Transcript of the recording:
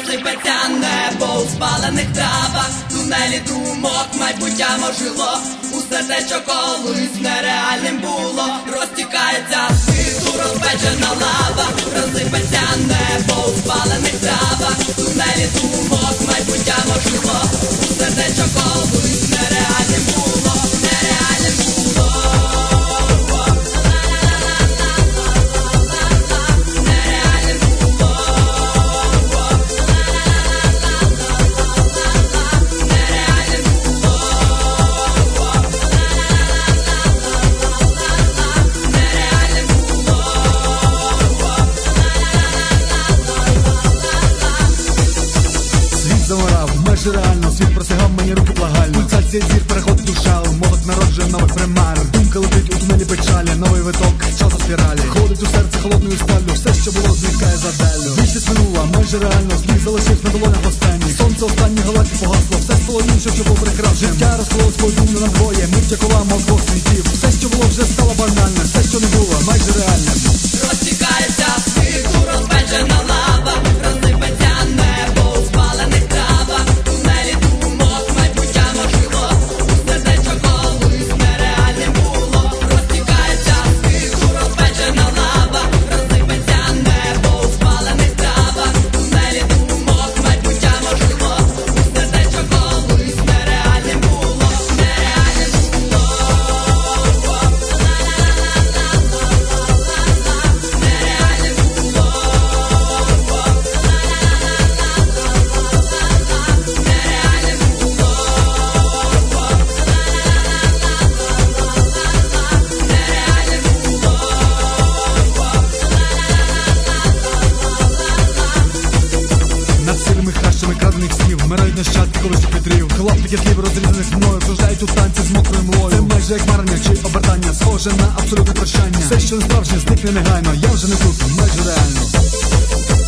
розсипеться небо у спалених травах, тунелі думок, майбуття можило, усе те, що колись нереальним було, розтікається світу розпечена лава, розсипеться небо у спалених травах, тунелі думок, майбуття можило, усе те, що колись нереальним було, нереальним було. Замирав, майже реально, світ просягав мені руки благально. Пульсація зір, переходить душа, мозок народжує нових примар. Думка летить у тунелі печалі, новий виток, час у спіралі. Ходить у серце холодною сталлю, все, що було, зникає заделю. Вічність минула, майже реально, слід залишив на долонях останніх. Сонце останніх галактик погасло, все стало іншим, що було прекрасно. Життя розкололось подумно надвоє, миття кола мов двох світів. Все, що було, вже стало банальним, все, що не було, майже реальним. Розтікається світу розпечена лава, розсипеться небо у спалених травах, тунелі думок, майбуття можило, усе те, що колись нереальним було, розтікається світу розпечена лава, розсипеться небо у спалених травах, тунелі думок, майбуття можило, усе те, що колись нереальним було, нереальним було. Над сирими хащами крадених снів вмирають нащадки колишніх вітрів. Клаптики слів розрізаних мною кружляють у танці з мокрою млою. Це майже як марення чи обертання, схоже на абсолютне прощання. Все, що не справжнє, зникне негайно. Я вже не тут, майже реально.